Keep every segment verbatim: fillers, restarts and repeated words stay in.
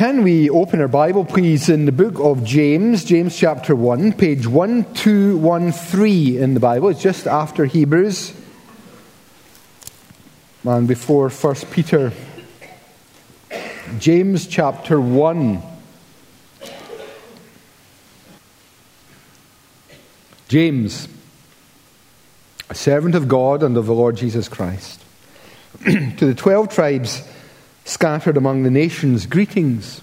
Can we open our Bible, please, in the book of James, James chapter one, page one two one three in the Bible. It's just after Hebrews and before First Peter. James chapter one. James, a servant of God and of the Lord Jesus Christ, to the twelve tribes scattered among the nations, greetings.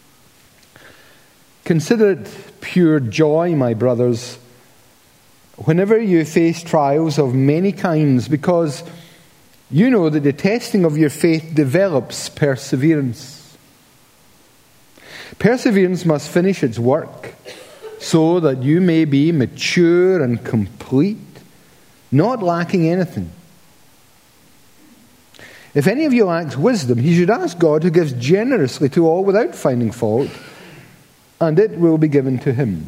Consider it pure joy, my brothers, whenever you face trials of many kinds, because you know that the testing of your faith develops perseverance. Perseverance must finish its work, so that you may be mature and complete, not lacking anything. If any of you lacks wisdom, he should ask God, who gives generously to all without finding fault, and it will be given to him.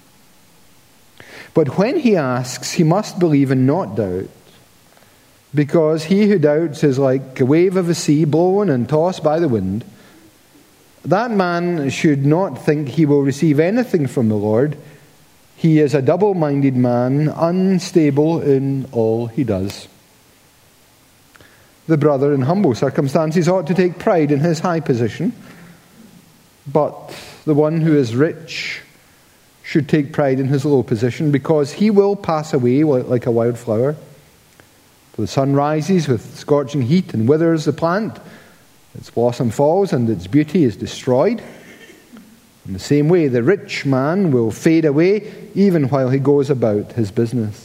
But when he asks, he must believe and not doubt, because he who doubts is like a wave of the sea blown and tossed by the wind. That man should not think he will receive anything from the Lord. He is a double-minded man, unstable in all he does. The brother in humble circumstances ought to take pride in his high position, but the one who is rich should take pride in his low position, because he will pass away like a wildflower. For the sun rises with scorching heat and withers the plant. Its blossom falls and its beauty is destroyed. In the same way, the rich man will fade away even while he goes about his business.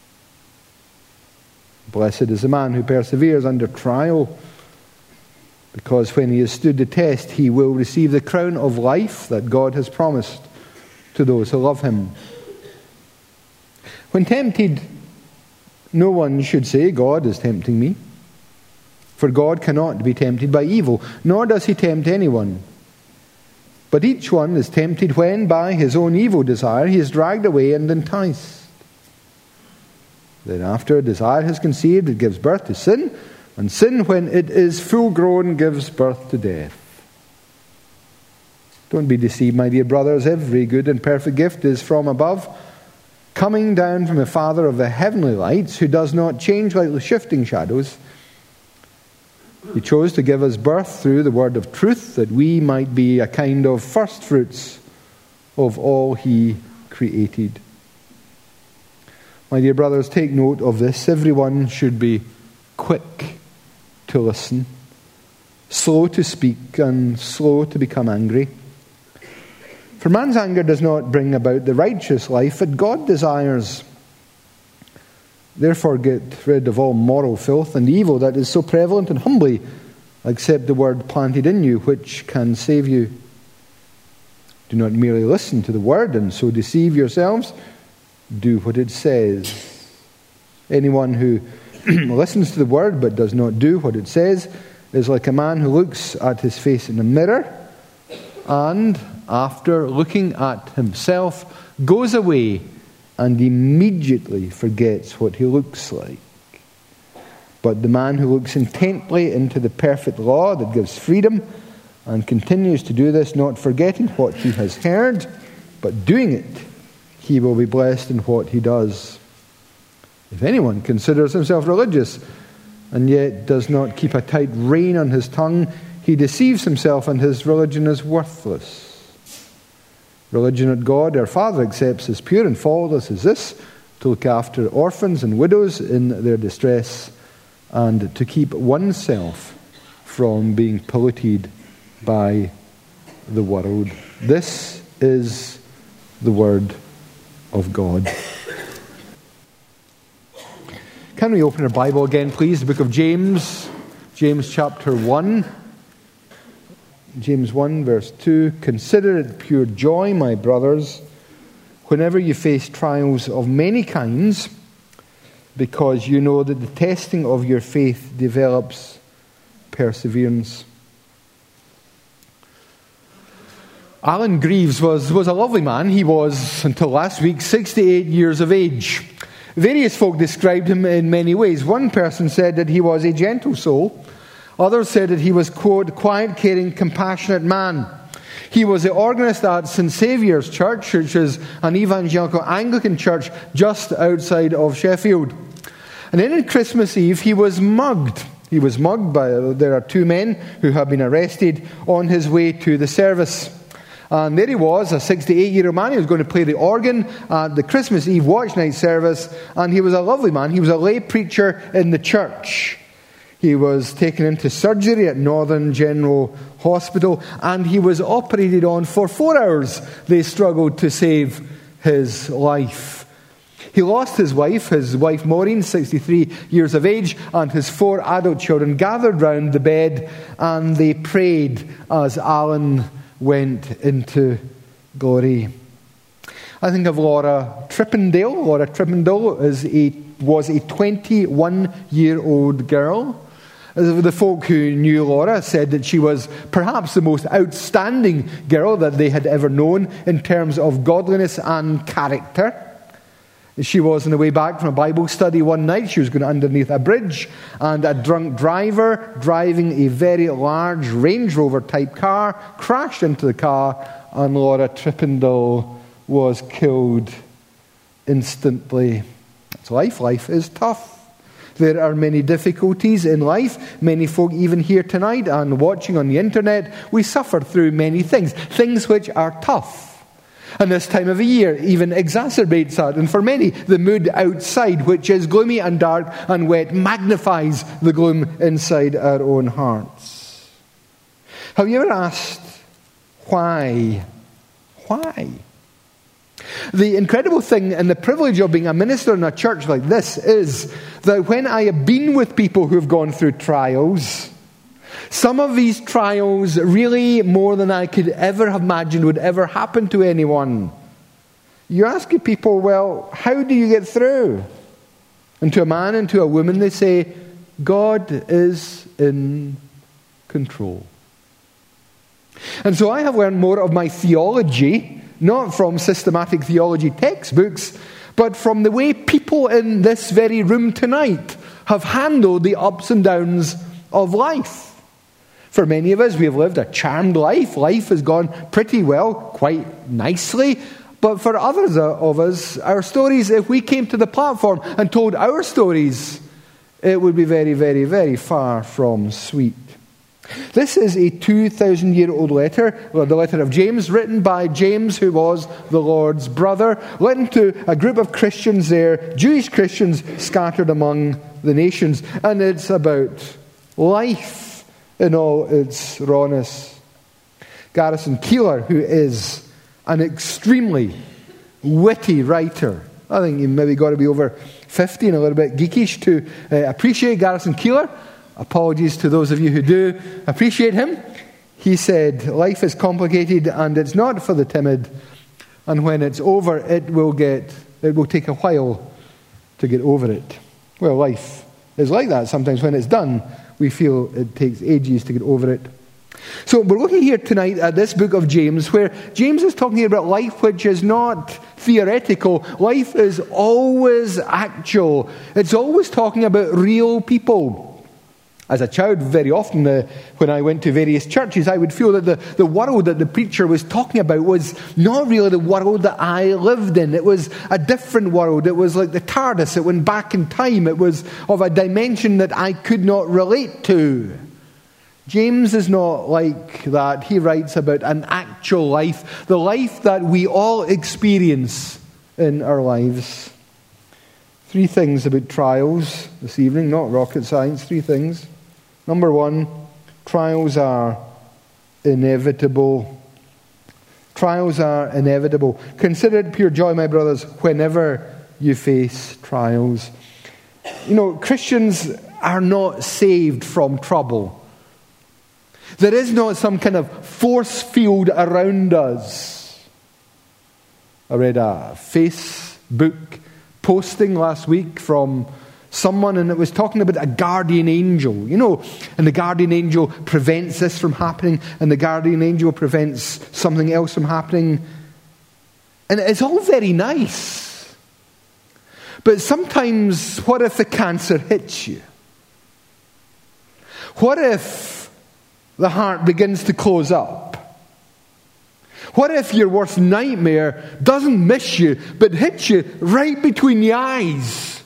Blessed is the man who perseveres under trial, because when he has stood the test, he will receive the crown of life that God has promised to those who love him. When tempted, no one should say, God is tempting me. For God cannot be tempted by evil, nor does he tempt anyone. But each one is tempted when, by his own evil desire, he is dragged away and enticed. Then after desire has conceived, it gives birth to sin, and sin, when it is full grown, gives birth to death. Don't be deceived, my dear brothers. Every good and perfect gift is from above, coming down from the Father of the heavenly lights, who does not change like the shifting shadows. He chose to give us birth through the word of truth, that we might be a kind of first fruits of all he created. My dear brothers, take note of this. Everyone should be quick to listen, slow to speak, and slow to become angry. For man's anger does not bring about the righteous life that God desires. Therefore get rid of all moral filth and evil that is so prevalent, and humbly accept the word planted in you, which can save you. Do not merely listen to the word and so deceive yourselves. Do what it says. Anyone who listens to the word but does not do what it says is like a man who looks at his face in a mirror and, after looking at himself, goes away and immediately forgets what he looks like. But the man who looks intently into the perfect law that gives freedom and continues to do this, not forgetting what he has heard, but doing it, he will be blessed in what he does. If anyone considers himself religious and yet does not keep a tight rein on his tongue, he deceives himself, and his religion is worthless. Religion that God our Father accepts as pure and faultless is this: to look after orphans and widows in their distress, and to keep oneself from being polluted by the world. This is the word of God. Can we open our Bible again, please? The book of James, James chapter one. James one verse two. Consider it pure joy, my brothers, whenever you face trials of many kinds, because you know that the testing of your faith develops perseverance. Alan Greaves was, was a lovely man. He was, until last week, sixty-eight years of age. Various folk described him in many ways. One person said that he was a gentle soul. Others said that he was, quote, quiet, caring, compassionate man. He was the organist at Saint Saviour's Church, which is an evangelical Anglican church just outside of Sheffield. And then on Christmas Eve, he was mugged. He was mugged by, there are two men who have been arrested on his way to the service. And there he was, a sixty-eight-year-old man. He was going to play the organ at the Christmas Eve watch night service. And he was a lovely man. He was a lay preacher in the church. He was taken into surgery at Northern General Hospital. And he was operated on for four hours. They struggled to save his life. He lost his wife, his wife Maureen, sixty-three years of age, and his four adult children gathered round the bed and they prayed as Alan went into glory. I think of Laura Trippendale. Laura Trippendale is a, was a twenty-one-year-old girl. The folk who knew Laura said that she was perhaps the most outstanding girl that they had ever known in terms of godliness and character. She was on the way back from a Bible study one night. She was going underneath a bridge, and a drunk driver driving a very large Range Rover type car crashed into the car, and Laura Trippendale was killed instantly. It's life. Life is tough. There are many difficulties in life. Many folk, even here tonight and watching on the internet, we suffer through many things, things which are tough. And this time of the year even exacerbates that. And for many, the mood outside, which is gloomy and dark and wet, magnifies the gloom inside our own hearts. Have you ever asked, why? Why? The incredible thing and the privilege of being a minister in a church like this is that when I have been with people who have gone through trials, some of these trials really more than I could ever have imagined would ever happen to anyone. You ask people, well, how do you get through? And to a man and to a woman they say, God is in control. And so I have learned more of my theology, not from systematic theology textbooks, but from the way people in this very room tonight have handled the ups and downs of life. For many of us, we have lived a charmed life. Life has gone pretty well, quite nicely. But for others of us, our stories, if we came to the platform and told our stories, it would be very, very, very far from sweet. This is a two thousand year old letter, well, the letter of James, written by James, who was the Lord's brother, written to a group of Christians there, Jewish Christians scattered among the nations. And it's about life in all its rawness. Garrison Keillor, who is an extremely witty writer, I think you maybe got to be over fifty and a little bit geekish to uh, appreciate Garrison Keillor. Apologies to those of you who do appreciate him. He said, life is complicated and it's not for the timid, and when it's over it will get it will take a while to get over it. Well, life is like that. Sometimes when it's done, we feel it takes ages to get over it. So we're looking here tonight at this book of James, where James is talking about life which is not theoretical. Life is always actual. It's always talking about real people. As a child, very often uh, when I went to various churches, I would feel that the, the world that the preacher was talking about was not really the world that I lived in. It was a different world. It was like the TARDIS. It went back in time. It was of a dimension that I could not relate to. James is not like that. He writes about an actual life, the life that we all experience in our lives. Three things about trials this evening, not rocket science, three things. Number one, trials are inevitable. Trials are inevitable. Consider it pure joy, my brothers, whenever you face trials. You know, Christians are not saved from trouble. There is not some kind of force field around us. I read a Facebook posting last week from someone, and it was talking about a guardian angel, you know, and the guardian angel prevents this from happening, and the guardian angel prevents something else from happening. And it's all very nice. But sometimes, what if the cancer hits you? What if the heart begins to close up? What if your worst nightmare doesn't miss you, but hits you right between the eyes?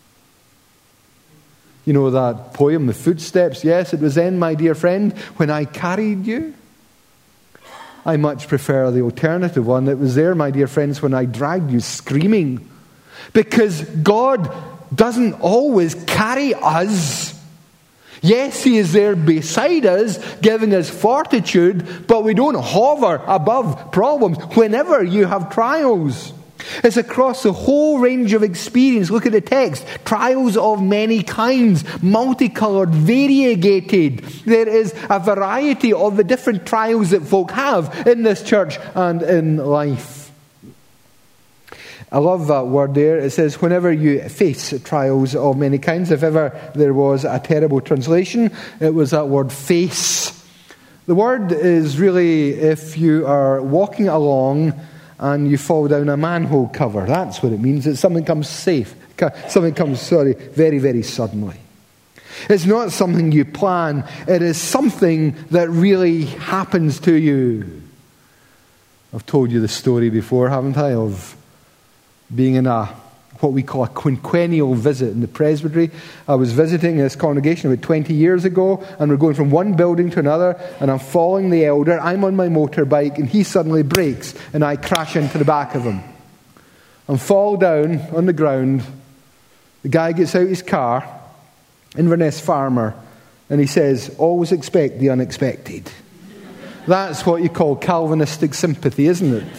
You know that poem, The Footsteps? Yes, it was then, my dear friend, when I carried you. I much prefer the alternative one. It was there, my dear friends, when I dragged you screaming. Because God doesn't always carry us. Yes, He is there beside us, giving us fortitude, but we don't hover above problems whenever you have trials. It's across the whole range of experience. Look at the text. Trials of many kinds, multicolored, variegated. There is a variety of the different trials that folk have in this church and in life. I love that word there. It says, whenever you face trials of many kinds. If ever there was a terrible translation, it was that word face. The word is really if you are walking along and you fall down a manhole cover. That's what it means. It's something comes safe. Something comes, sorry, very, very suddenly. It's not something you plan. It is something that really happens to you. I've told you the story before, haven't I, of being in a what we call a quinquennial visit in the presbytery. I was visiting this congregation about twenty years ago, and we're going from one building to another, and I'm following the elder. I'm on my motorbike, and he suddenly brakes, and I crash into the back of him and fall down on the ground. The guy gets out his car, Inverness farmer, and he says, always expect the unexpected. That's what you call Calvinistic sympathy, isn't it?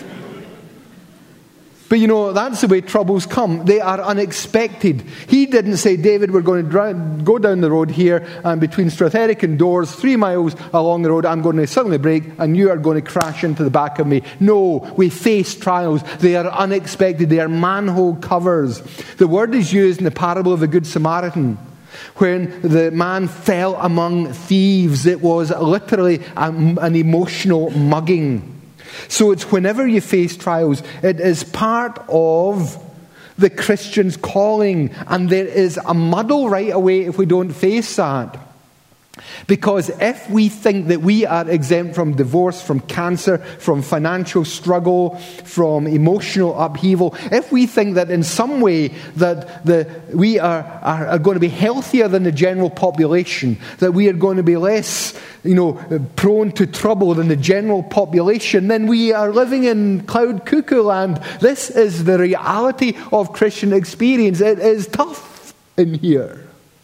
But you know, that's the way troubles come. They are unexpected. He didn't say, David, we're going to drive, go down the road here, and between Stratherick and Doors, three miles along the road, I'm going to suddenly brake, and you are going to crash into the back of me. No, we face trials. They are unexpected. They are manhole covers. The word is used in the parable of the Good Samaritan. When the man fell among thieves, it was literally an emotional mugging. So it's whenever you face trials, it is part of the Christian's calling. And there is a muddle right away if we don't face that. Because if we think that we are exempt from divorce, from cancer, from financial struggle, from emotional upheaval, if we think that in some way that the, we are, are, are going to be healthier than the general population, that we are going to be less, you know, prone to trouble than the general population, then we are living in cloud cuckoo land. This is the reality of Christian experience. It is tough in here.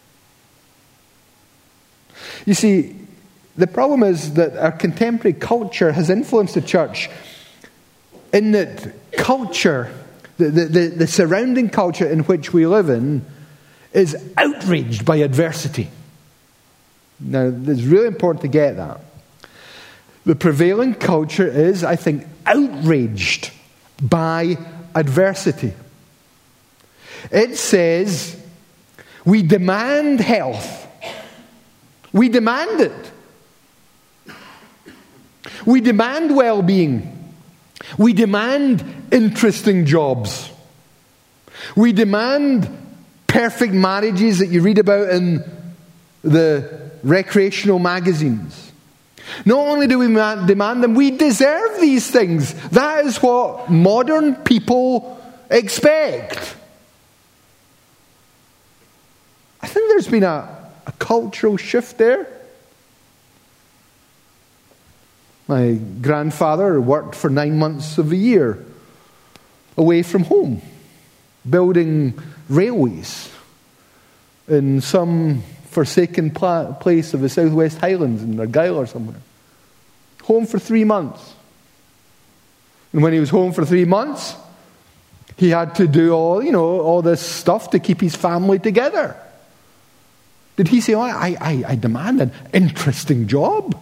You see, the problem is that our contemporary culture has influenced the church in that culture, the, the, the, the surrounding culture in which we live in, is outraged by adversity. Now, it's really important to get that. The prevailing culture is, I think, outraged by adversity. It says, we demand health. We demand it. We demand well-being. We demand interesting jobs. We demand perfect marriages that you read about in the recreational magazines. Not only do we demand them, we deserve these things. That is what modern people expect. I think there's been a A cultural shift there. My grandfather worked for nine months of the year away from home, building railways in some forsaken pla- place of the Southwest Highlands in Argyll or somewhere. Home for three months. And when he was home for three months, he had to do all, you know, all this stuff to keep his family together. Did he say, oh, I, I, I demand an interesting job?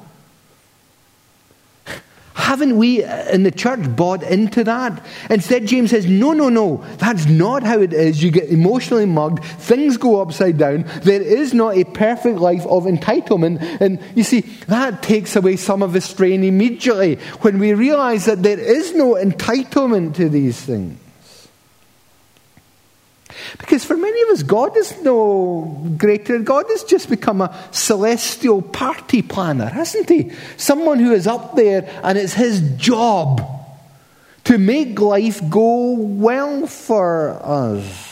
Haven't we in the church bought into that? Instead, James says, no, no, no. That's not how it is. You get emotionally mugged. Things go upside down. There is not a perfect life of entitlement. And you see, that takes away some of the strain immediately when we realize that there is no entitlement to these things. Because for many of us, God is no greater. God has just become a celestial party planner, hasn't he? Someone who is up there and it's his job to make life go well for us.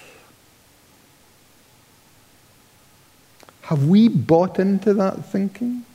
Have we bought into that thinking?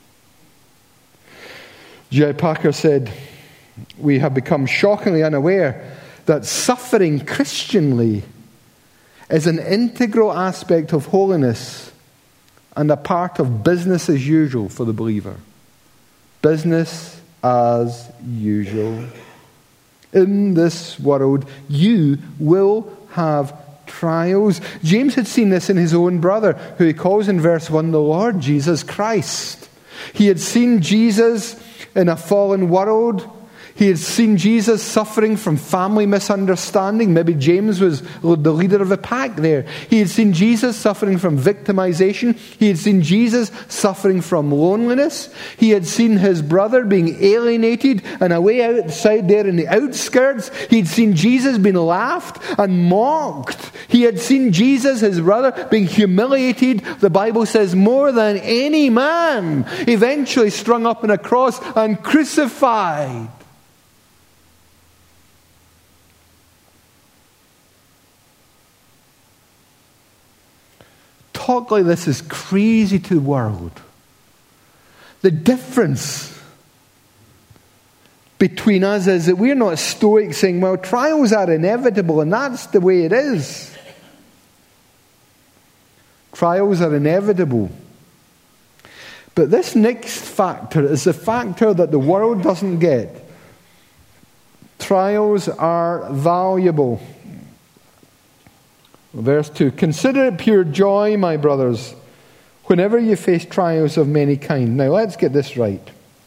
J I Packer said, we have become shockingly unaware that suffering Christianly is an integral aspect of holiness and a part of business as usual for the believer. Business as usual. In this world, you will have trials. James had seen this in his own brother, who he calls in verse one the Lord Jesus Christ. He had seen Jesus in a fallen world. He had seen Jesus suffering from family misunderstanding. Maybe James was the leader of the pack there. He had seen Jesus suffering from victimization. He had seen Jesus suffering from loneliness. He had seen his brother being alienated and away outside there in the outskirts. He had seen Jesus being laughed and mocked. He had seen Jesus, his brother, being humiliated, the Bible says, more than any man, eventually strung up on a cross and crucified. Talk like this is crazy to the world. The difference between us is that we're not stoic saying, well, trials are inevitable and that's the way it is. Trials are inevitable. But this next factor is the factor that the world doesn't get. Trials are valuable. Verse two, consider it pure joy, my brothers, whenever you face trials of many kinds. Now let's get this right.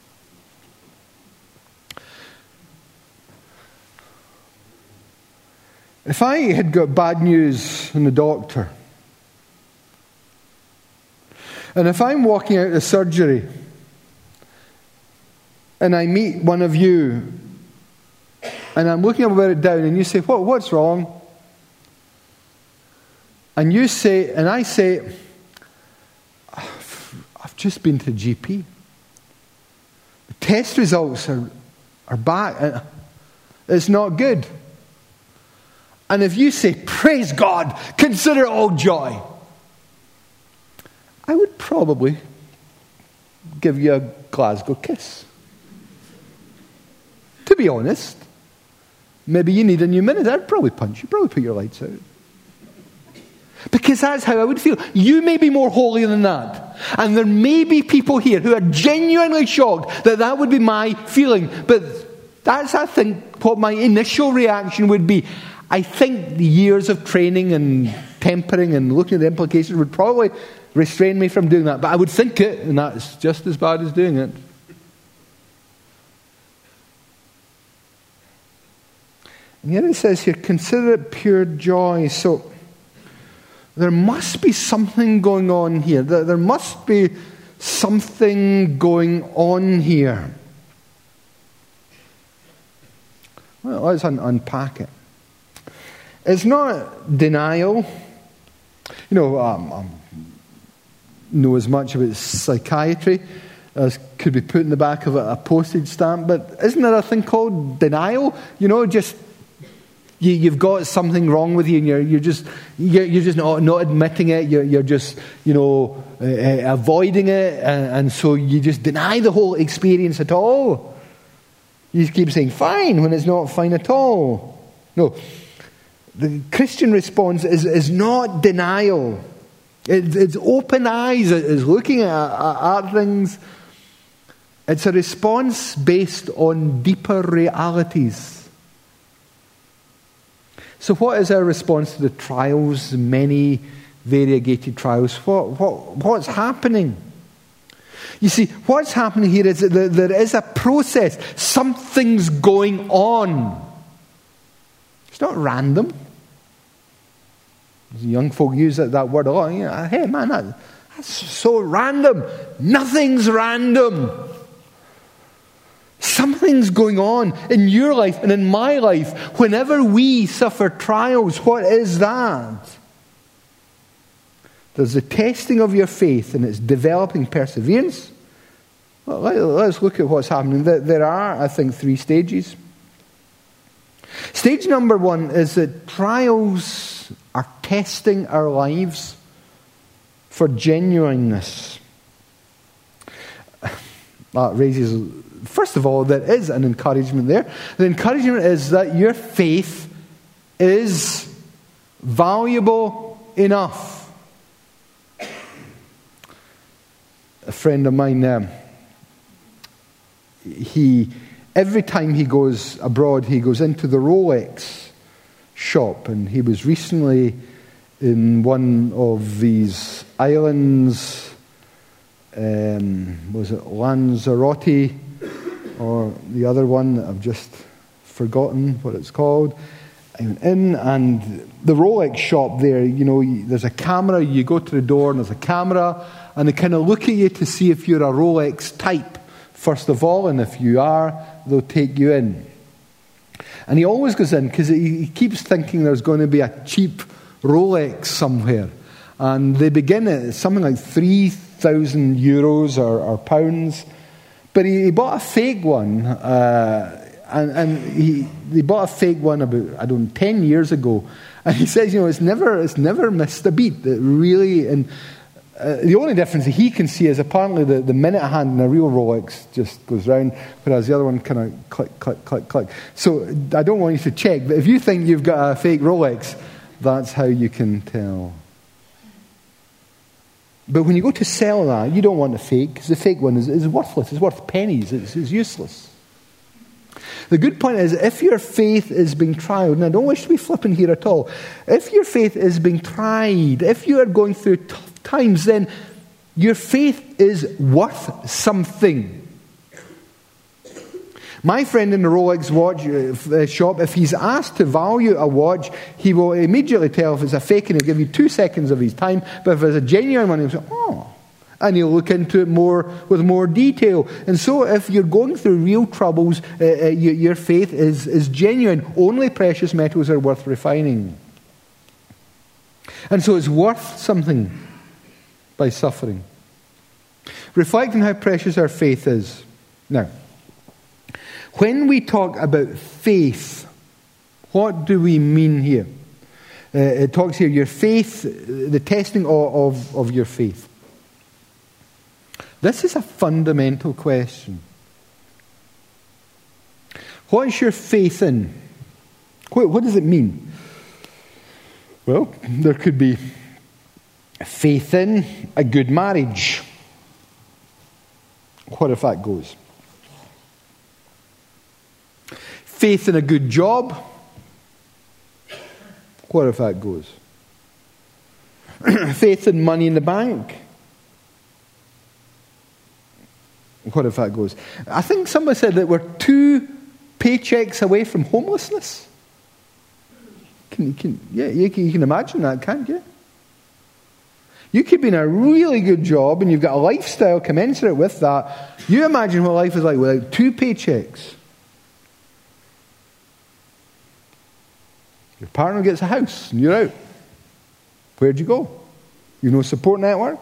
If I had got bad news from the doctor, and if I'm walking out of surgery, and I meet one of you, and I'm looking about it down, and you say, what, what's wrong? And you say, and I say, I've just been to the G P. The test results are, are back. It's not good. And if you say, praise God, consider it all joy, I would probably give you a Glasgow kiss. To be honest, maybe you need a new minute. I'd probably punch you, probably put your lights out. Because that's how I would feel. You may be more holy than that. And there may be people here who are genuinely shocked that that would be my feeling. But that's, I think, what my initial reaction would be. I think the years of training and tempering and looking at the implications would probably restrain me from doing that. But I would think it, and that's just as bad as doing it. And yet it says here, consider it pure joy. So there must be something going on here. There must be something going on here. Well, let's un- unpack it. It's not denial. You know, um, I know as much about psychiatry as could be put in the back of a, a postage stamp, but isn't there a thing called denial? You know, just You, you've got something wrong with you, and you're you're just you're, you're just not, not admitting it. You're you're just you know uh, uh, avoiding it, and, and so you just deny the whole experience at all. You just keep saying fine when it's not fine at all. No, the Christian response is is not denial. It, it's open eyes. It's looking at, at, at things. It's a response based on deeper realities. So what is our response to the trials, the many variegated trials? What, what, what's happening? You see, what's happening here is that there is a process. Something's going on. It's not random. Young folk use that, that word a lot. You know, hey man, that, that's so random. Nothing's random. Something's going on in your life and in my life. Whenever we suffer trials, what is that? There's the testing of your faith and it's developing perseverance. Well, let's look at what's happening. There are, I think, three stages. Stage number one is that trials are testing our lives for genuineness. That raises, first of all, there is an encouragement there. The encouragement is that your faith is valuable enough. A friend of mine, um, he... Every time he goes abroad, he goes into the Rolex shop. And he was recently in one of these islands, um, was it Lanzarote, or the other one, I've just forgotten what it's called. I went in, and the Rolex shop there, you know, there's a camera, you go to the door and there's a camera, and they kind of look at you to see if you're a Rolex type, first of all, and if you are, they'll take you in. And he always goes in because he keeps thinking there's going to be a cheap Rolex somewhere. And they begin at something like three thousand euros or, or pounds. But he, he bought a fake one. Uh, and and he, he bought a fake one about, I don't know, ten years ago. And he says, you know, it's never, it's never missed a beat. It really... and Uh, the only difference that he can see is apparently the, the minute hand in a real Rolex just goes round, whereas the other one kind of click, click, click, click. So I don't want you to check, but if you think you've got a fake Rolex, that's how you can tell. But when you go to sell that, you don't want the fake, because the fake one is, is worthless. It's worth pennies. It's, it's useless. The good point is, if your faith is being tried, and I don't wish to be flippant here at all, if your faith is being tried, if you are going through tough times, then your faith is worth something. My friend in the Rolex watch uh, shop, if he's asked to value a watch, he will immediately tell if it's a fake, and he'll give you two seconds of his time. But if it's a genuine one, he'll say, oh, and he'll look into it more with more detail. And so if you're going through real troubles, uh, uh, your, your faith is, is genuine. Only precious metals are worth refining. And so it's worth something by suffering. Reflect on how precious our faith is. Now, when we talk about faith, what do we mean here? Uh, it talks here, your faith, the testing of, of, of your faith. This is a fundamental question. What is your faith in? What, what does it mean? Well, there could be faith in a good marriage. What if that goes? Faith in a good job. What if that goes? Faith in money in the bank. What if that goes? I think somebody said that we're two paychecks away from homelessness. Can, can, yeah, you can, you can imagine that, can't you? You could be in a really good job and you've got a lifestyle commensurate with that. You imagine what life is like without two paychecks. Your partner gets a house and you're out. Where'd you go? You've no support network?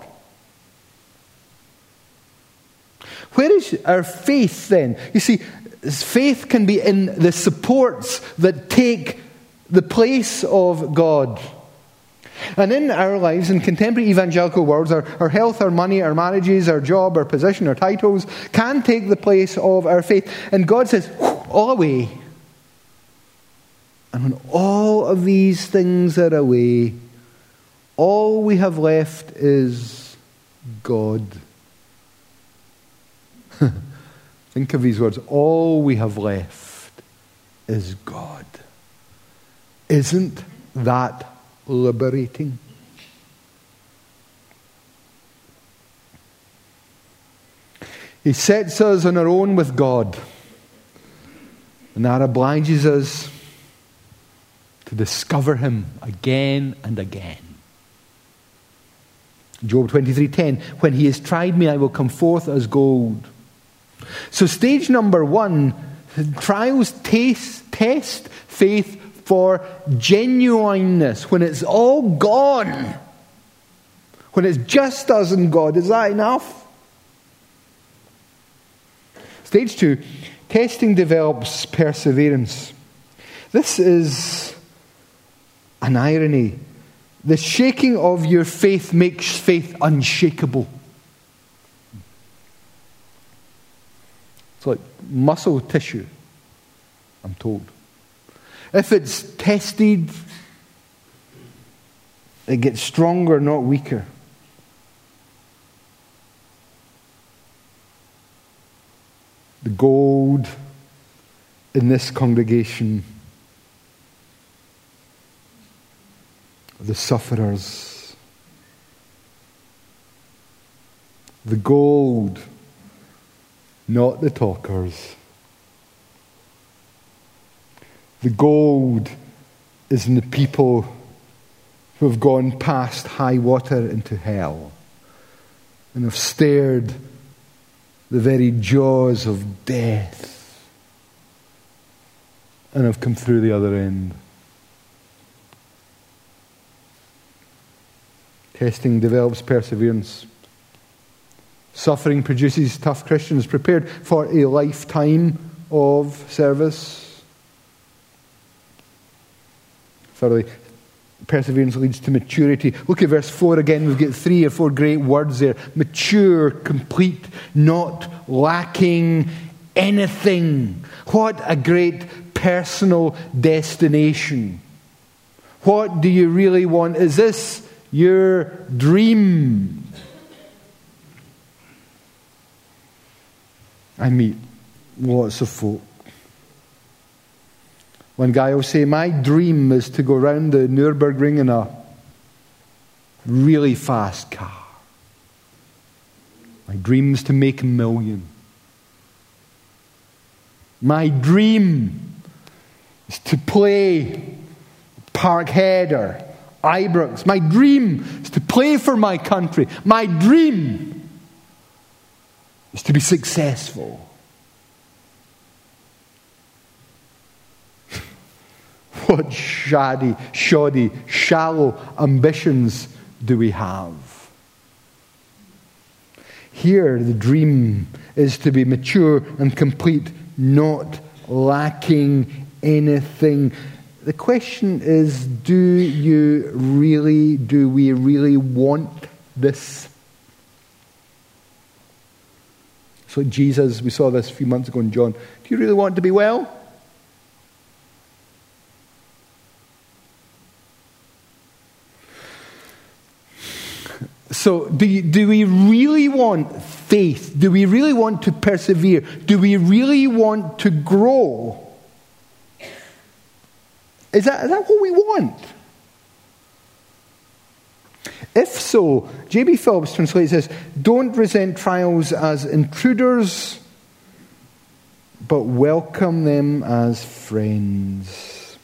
Where is our faith then? You see, faith can be in the supports that take the place of God. And in our lives, in contemporary evangelical worlds, our, our health, our money, our marriages, our job, our position, our titles can take the place of our faith. And God says, all away. And when all of these things are away, all we have left is God. Think of these words. All we have left is God. Isn't that liberating? He sets us on our own with God, and that obliges us to discover Him again and again. Job twenty-three ten, when He has tried me, I will come forth as gold. So stage number one, trials taste, test faith for genuineness. When it's all gone, when it's just us and God, is that enough? Stage two, testing develops perseverance. This is an irony. The shaking of your faith makes faith unshakable. It's like muscle tissue, I'm told. If it's tested, it gets stronger, not weaker. The gold in this congregation, the sufferers. The gold, not the talkers. The gold is in the people who have gone past high water into hell and have stared the very jaws of death and have come through the other end. Testing develops perseverance. Suffering produces tough Christians prepared for a lifetime of service. Thirdly, perseverance leads to maturity. Look at verse four again. We've got three or four great words there. Mature, complete, not lacking anything. What a great personal destination. What do you really want? Is this your dream? I meet lots of folk. One guy will say, my dream is to go round the Nürburgring in a really fast car. My dream is to make a million. My dream is to play Parkhead or Ibrox. My dream is to play for my country. My dream is to be successful. What shoddy, shoddy, shallow ambitions do we have? Here, the dream is to be mature and complete, not lacking anything. The question is, do you really, do we really want this? So Jesus, we saw this a few months ago in John. Do you really want to be well? So do, you, do we really want faith? Do we really want to persevere? Do we really want to grow? Is that, is that what we want? If so, J B Phillips translates this, don't resent trials as intruders, but welcome them as friends.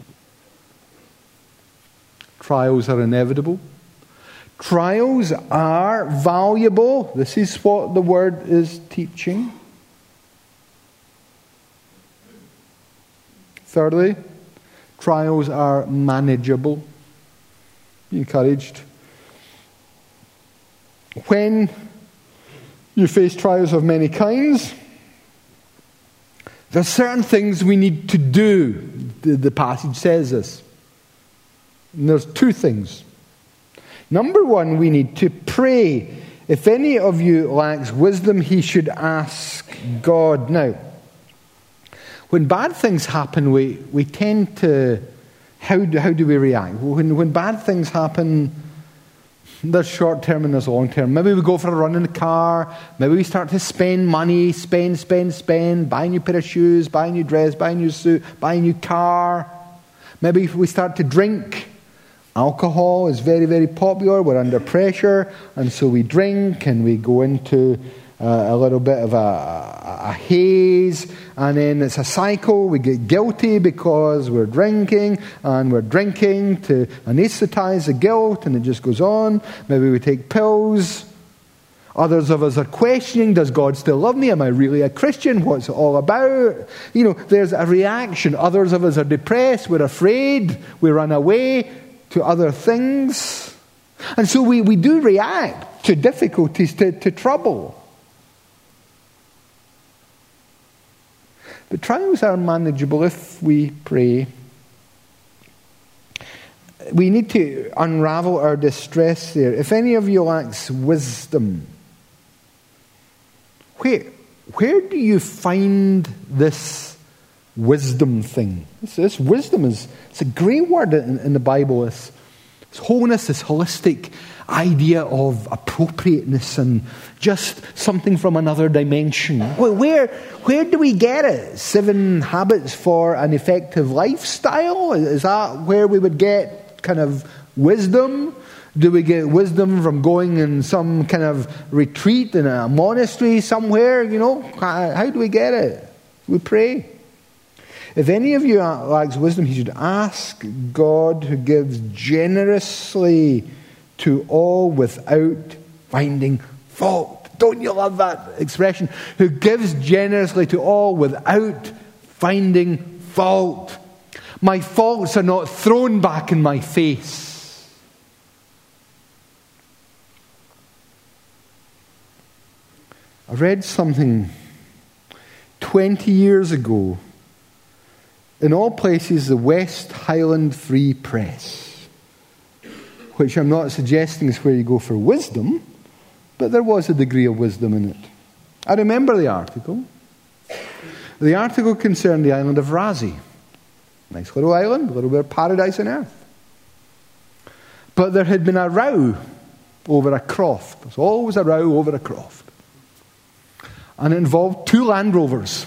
Trials are inevitable. Trials are valuable. This is what the word is teaching. Thirdly, trials are manageable. Be encouraged. When you face trials of many kinds, there are certain things we need to do. The, the passage says this. And there's two things. Number one, we need to pray. If any of you lacks wisdom, he should ask God. Now, when bad things happen, we, we tend to, how do, how do we react? When, when bad things happen, there's short term and there's long term. Maybe we go for a run in the car. Maybe we start to spend money, spend, spend, spend, buy a new pair of shoes, buy a new dress, buy a new suit, buy a new car. Maybe we start to drink. Alcohol is very, very popular. We're under pressure, and so we drink and we go into uh, a little bit of a, a, a haze, and then it's a cycle. We get guilty because we're drinking, and we're drinking to anesthetize the guilt, and it just goes on. Maybe we take pills. Others of us are questioning, does God still love me? Am I really a Christian? What's it all about? You know, there's a reaction. Others of us are depressed. We're afraid. We run away to other things. And so we, we do react to difficulties, to, to trouble. But trials are manageable if we pray. We need to unravel our distress there. If any of you lacks wisdom, where, where do you find this wisdom thing? This, this wisdom is it's a great word in, in the Bible. It's, it's wholeness, this holistic idea of appropriateness and just something from another dimension. Where, where do we get it? Seven habits for an effective lifestyle? Is that where we would get kind of wisdom? Do we get wisdom from going in some kind of retreat in a monastery somewhere? You know, how, how do we get it? We pray. If any of you lacks wisdom, he should ask God, who gives generously to all without finding fault. Don't you love that expression? Who gives generously to all without finding fault. My faults are not thrown back in my face. I read something twenty years ago. In all places, the West Highland Free Press, which I'm not suggesting is where you go for wisdom, but there was a degree of wisdom in it. I remember the article. The article concerned the island of Razi. Nice little island, a little bit of paradise on earth. But there had been a row over a croft. There's always a row over a croft. And it involved two Land Rovers.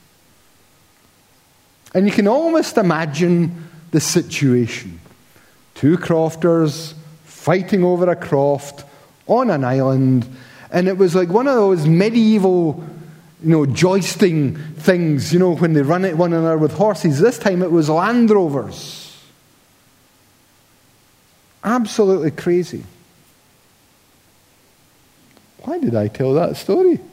And you can almost imagine the situation. Two crofters fighting over a croft on an island. And it was like one of those medieval, you know, joisting things, you know, when they run at one another with horses. This time it was Land Rovers. Absolutely crazy. Why did I tell that story?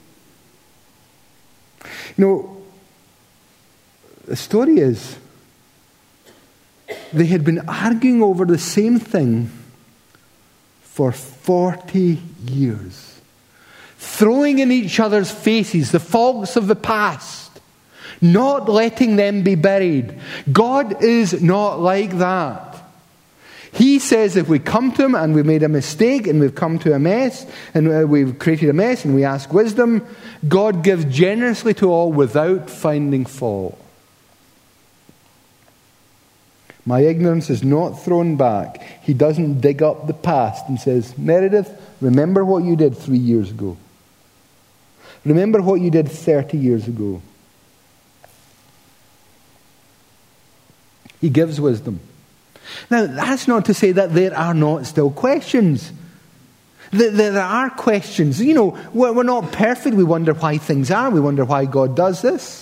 You know, the story is, they had been arguing over the same thing for forty years. Throwing in each other's faces the faults of the past. Not letting them be buried. God is not like that. He says if we come to Him and we've made a mistake and we've come to a mess and we've created a mess and we ask wisdom, God gives generously to all without finding fault. My ignorance is not thrown back. He doesn't dig up the past and says, Meredith, remember what you did three years ago. Remember what you did thirty years ago. He gives wisdom. Now, that's not to say that there are not still questions. There are questions. You know, we're not perfect. We wonder why things are. We wonder why God does this.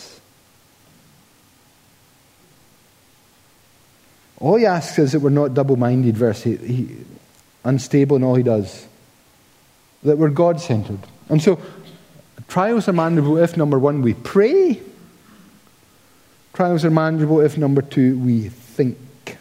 All He asks is that we're not double-minded, verse eight, he, unstable in all He does. That we're God-centered. And so, trials are manageable if, number one, we pray. Trials are manageable if, number two, we think.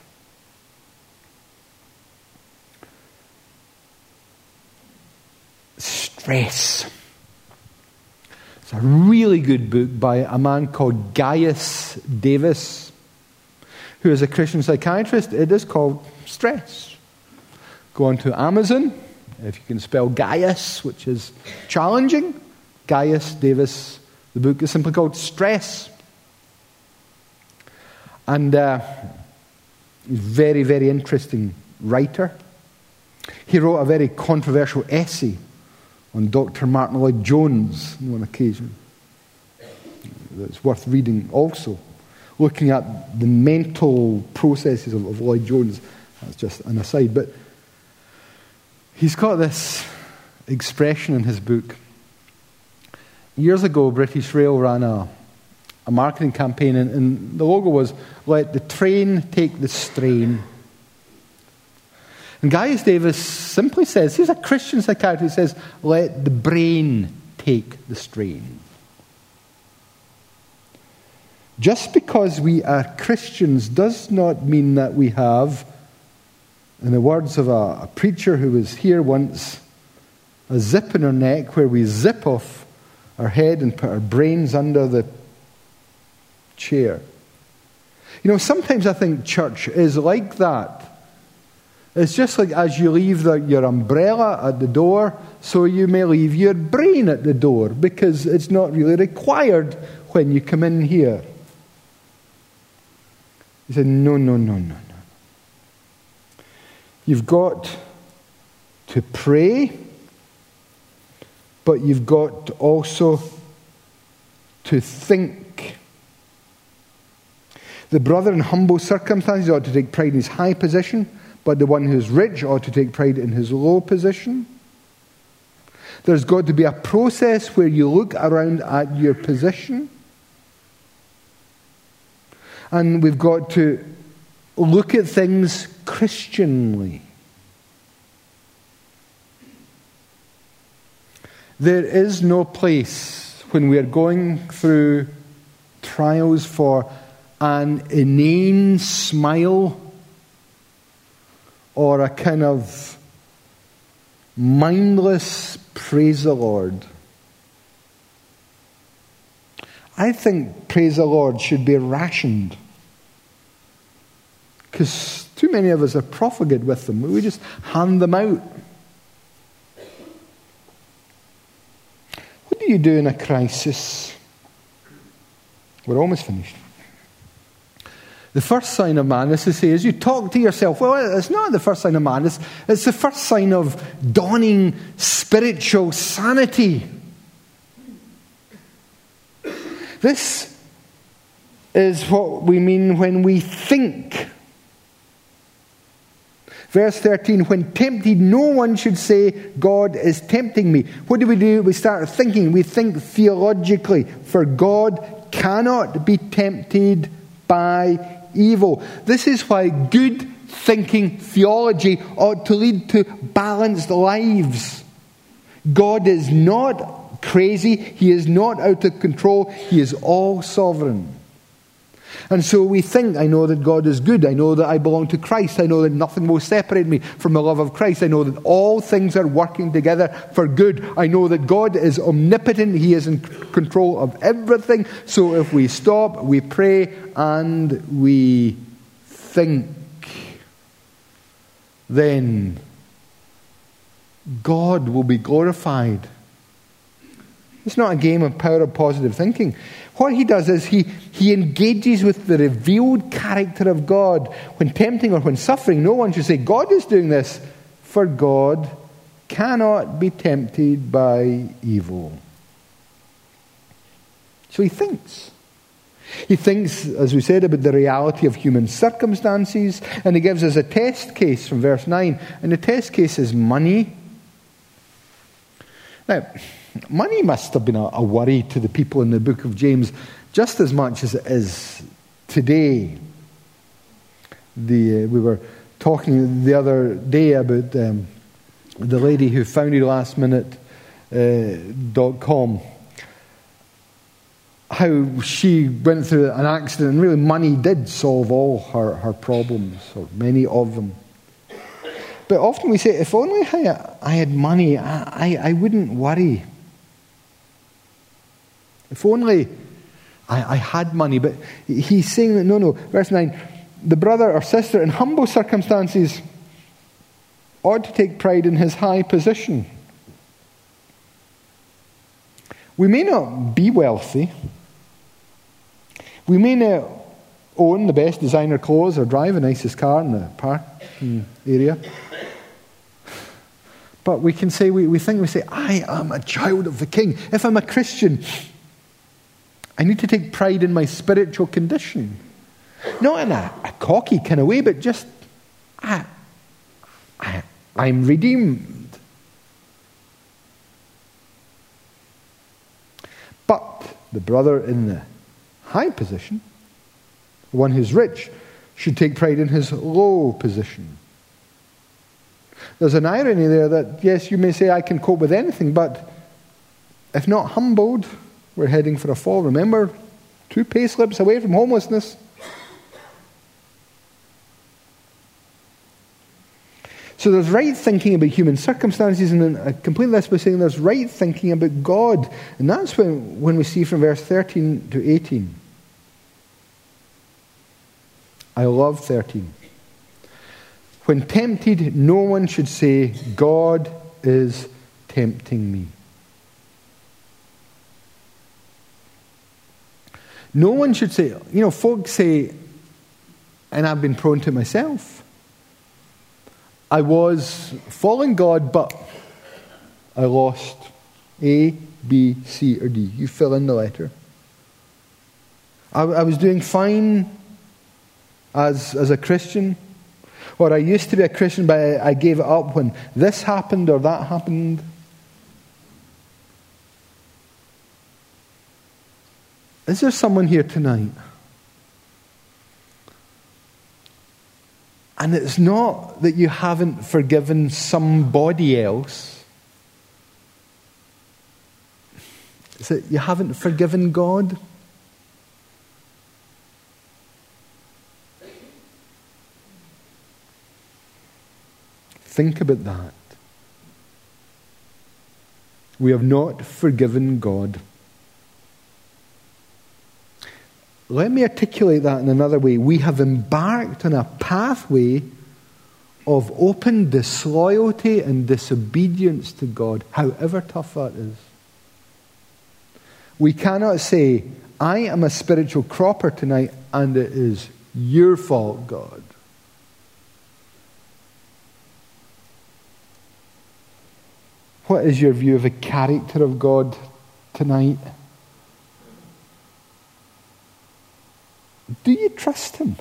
Stress. It's a really good book by a man called Gaius Davis, who is a Christian psychiatrist. It is called Stress. Go on to Amazon, if you can spell Gaius, which is challenging. Gaius Davis. The book is simply called Stress. And uh, he's a very, very interesting writer. He wrote a very controversial essay on Doctor Martin Lloyd-Jones on one occasion. That's worth reading also. Looking at the mental processes of, of Lloyd-Jones. That's just an aside. But he's got this expression in his book. Years ago, British Rail ran a, a marketing campaign, and, and the logo was, "Let the train take the strain." And Gaius Davis simply says, he's a Christian psychiatrist, he says, let the brain take the strain. Just because we are Christians does not mean that we have, in the words of a, a preacher who was here once, a zip in our neck where we zip off our head and put our brains under the chair. You know, sometimes I think church is like that. It's just like as you leave the, your umbrella at the door, so you may leave your brain at the door, because it's not really required when you come in here. He said, no, no, no, no, no. You've got to pray, but you've got also to think. The brother in humble circumstances ought to take pride in his high position, but the one who's rich ought to take pride in his low position. There's got to be a process where you look around at your position. And we've got to look at things Christianly. There is no place when we are going through trials for an inane smile or a kind of mindless praise the Lord. I think praise the Lord should be rationed, because too many of us are profligate with them. We just hand them out. What do you do in a crisis? We're almost finished. The first sign of madness, to say, is you talk to yourself. Well, it's not the first sign of madness. It's the first sign of dawning spiritual sanity. This is what we mean when we think. Verse thirteen, when tempted, no one should say, God is tempting me. What do we do? We start thinking. We think theologically. For God cannot be tempted by evil. This is why good thinking theology ought to lead to balanced lives. God is not crazy. He is not out of control. He is all sovereign. And so we think, I know that God is good. I know that I belong to Christ. I know that nothing will separate me from the love of Christ. I know that all things are working together for good. I know that God is omnipotent. He is in control of everything. So if we stop, we pray, and we think, then God will be glorified. It's not a game of power of positive thinking. What he does is he, he engages with the revealed character of God. When tempting or when suffering, no one should say, God is doing this, for God cannot be tempted by evil. So he thinks. He thinks, as we said, about the reality of human circumstances, and he gives us a test case from verse nine. And the test case is money. Now, money must have been a, a worry to the people in the book of James just as much as it is today. The, uh, we were talking the other day about um, the lady who founded last minute dot com. How she went through an accident, and really money did solve all her, her problems, or many of them. But often we say, if only I, I had money, I, I, I wouldn't worry. If only I, I had money. But he's saying that, no, no. Verse nine, the brother or sister in humble circumstances ought to take pride in his high position. We may not be wealthy. We may not own the best designer clothes or drive the nicest car in the parking area. But we can say, we, we think, we say, I am a child of the King. If I'm a Christian, I need to take pride in my spiritual condition. Not in a, a cocky kind of way, but just, I, I, I'm redeemed. But the brother in the high position, the one who's rich, should take pride in his low position. There's an irony there that, yes, you may say I can cope with anything, but if not humbled, we're heading for a fall. Remember, two pay slips away from homelessness. So there's right thinking about human circumstances, and then a complete list by saying there's right thinking about God. And that's when, when we see from verse thirteen to eighteen. I love thirteen. When tempted, no one should say, God is tempting me. No one should say, you know, folks say, and I've been prone to it myself, I was following God, but I lost A, B, C, or D. You fill in the letter. I, I was doing fine as, as a Christian, or I used to be a Christian, but I, I gave it up when this happened or that happened. Is there someone here tonight? And it's not that you haven't forgiven somebody else. It's that you haven't forgiven God. Think about that. We have not forgiven God. Let me articulate that in another way. We have embarked on a pathway of open disloyalty and disobedience to God, however tough that is. We cannot say, I am a spiritual cropper tonight and it is your fault, God. What is your view of the character of God tonight? Do you trust Him?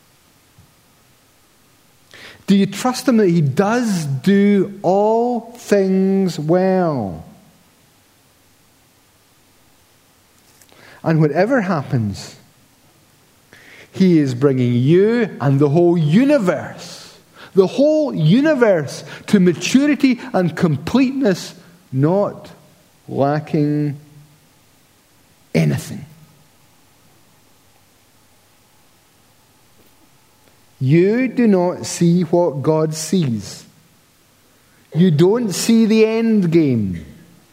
Do you trust Him that He does do all things well? And whatever happens, He is bringing you and the whole universe, the whole universe to maturity and completeness, not lacking anything. You do not see what God sees. You don't see the end game.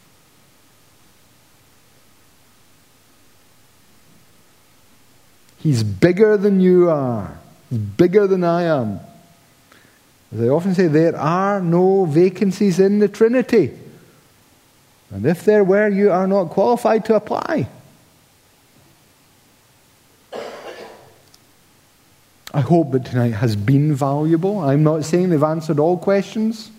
He's bigger than you are. He's bigger than I am. As I often say, there are no vacancies in the Trinity. And if there were, you are not qualified to apply. I hope that tonight has been valuable. I'm not saying they've answered all questions.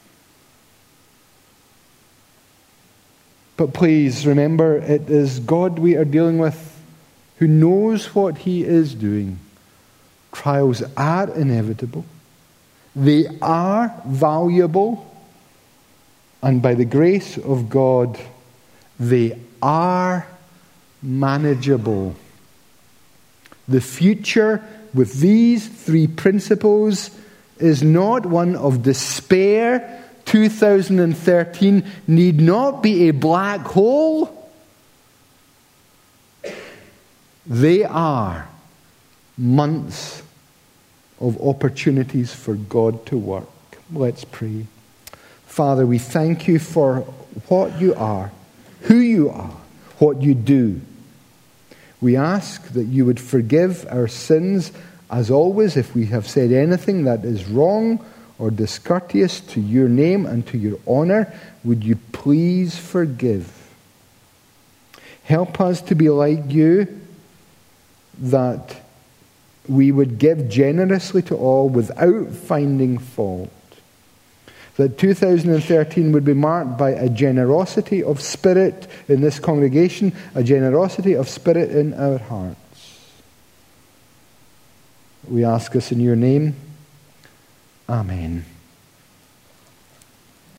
But please remember, it is God we are dealing with who knows what He is doing. Trials are inevitable. They are valuable. And by the grace of God, they are manageable. The future with these three principles is not one of despair. two thousand thirteen need not be a black hole. They are months of opportunities for God to work. Let's pray. Father, we thank You for what You are, who You are, what You do. We ask that You would forgive our sins, as always, if we have said anything that is wrong or discourteous to Your name and to Your honor. Would You please forgive? Help us to be like You, that we would give generously to all without finding fault. That two thousand thirteen would be marked by a generosity of spirit in this congregation, a generosity of spirit in our hearts. We ask this in Your name. Amen.